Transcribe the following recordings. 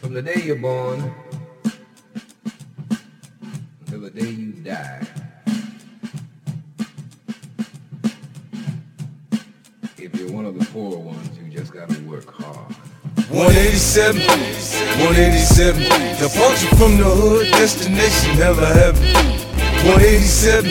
From the day you're born until the day you die, if you're one of the poor ones, you just gotta work hard. 187, 187, departure from the hood, destination hella heaven. 187,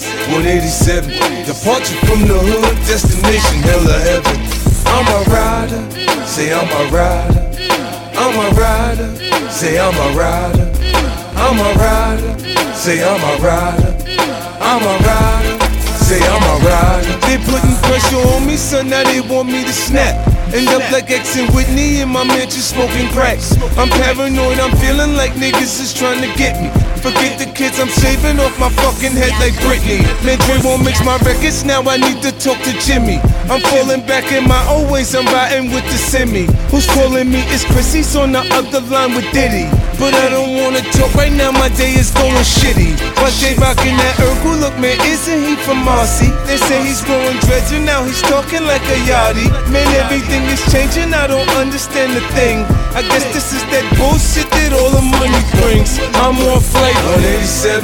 187, departure from the hood, destination hella heaven. I'm a rider, say I'm a rider. I'm a rider, say I'm a rider. I'm a rider, say I'm a rider. I'm a rider, say I'm a rider. They putting pressure on me, son, now they want me to snap. End up like X and Whitney in my mansion smoking cracks. I'm paranoid, I'm feeling like niggas is trying to get me. Forget the kids, I'm shaving off my fucking head like Britney. Man, Dre won't mix my records, now I need to talk to Jimmy. I'm falling back in my old ways, I'm riding with the semi. Who's calling me? It's Chris, he's on the other line with Diddy. But I don't wanna talk right now, my day is going shitty. Why Jay rockin' that Urkel? Look, man, isn't he from Marcy? They say he's growing dreads and now he's talking like a yachty. Man, everything is changing, I don't understand the thing. I guess this is that bullshit that all the money brings. I'm on flight 187,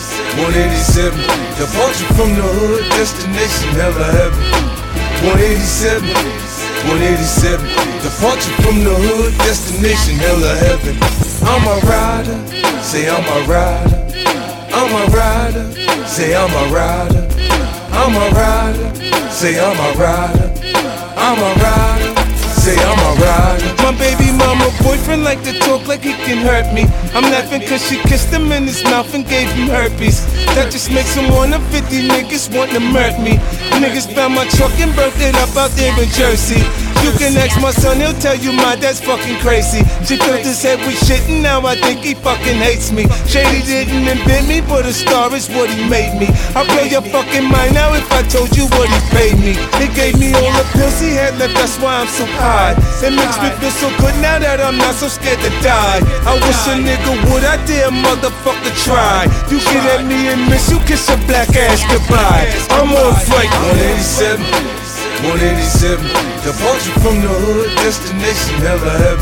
187, departure from the hood, destination hella heaven. 187, 187, departure from the hood, destination hella heaven. I'm a rider, say I'm a rider. I'm a rider, say I'm a rider. I'm a rider, say I'm a rider. I'm a rider, say I'm a rider. My baby mama boyfriend like to talk like he can hurt me. I'm laughing cause she kissed him in his mouth and gave him herpes. That just makes him wanna 50 niggas want to murk me. Niggas found my truck and burnt it up out there in Jersey. You can ask my son, he'll tell you my dad's fucking crazy. She filled his head with shit and now I think he fucking hates me. Shady didn't invent me, but a star is what he made me. I'll blow your fucking mind now if I told you what he paid me. He gave me all the pills he had left, that's why I'm so high. It makes me feel so good now that I'm not so scared to die. I wish a nigga would, I dare motherfucker try. You get at me and miss, you kiss your black ass goodbye. I'm on flight 187, 187, departure from the hood, destination hella heaven.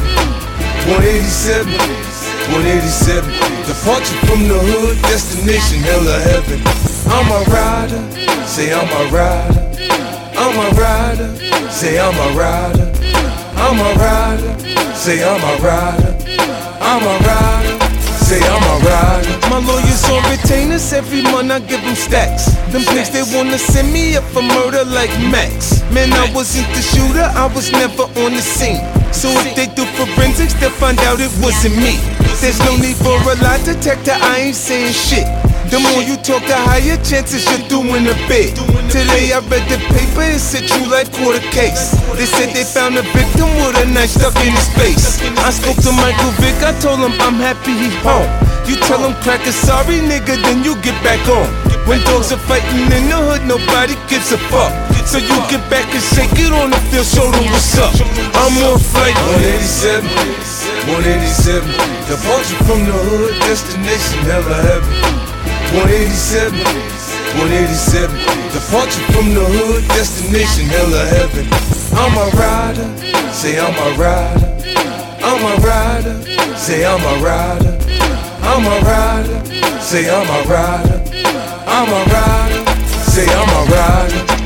187, 187, departure from the hood, destination hella heaven. I'm a rider, say I'm a rider. I'm a rider, say I'm a rider. I'm a rider, say I'm a rider. I'm a rider, say I'm a rider. My lawyers on retainers, every month I give them stacks. Them pigs they wanna send me up for murder like Max. Man, I wasn't the shooter, I was never on the scene. So if they do forensics, they'll find out it wasn't me. There's no need for a lie detector, I ain't saying shit. The more you talk, the higher chances you're doing a bit. Today I read the paper, it's a true life quarter case. They said they found a victim with a knife stuck in his face. I spoke to Michael Vick, I told him I'm happy he home. You tell him crack a sorry nigga, then you get back on. When dogs are fighting in the hood, nobody gives a fuck. So you get back and shake it on the field, show them what's up. I'm on flight 187, 187, departure from the hood, destination hella heaven. 187, 187, departure from the hood, destination hella heaven. I'm a rider, say I'm a rider. I'm a rider, say I'm a rider. I'm a rider, say I'm a rider. I'm a rider, say I'm a rider.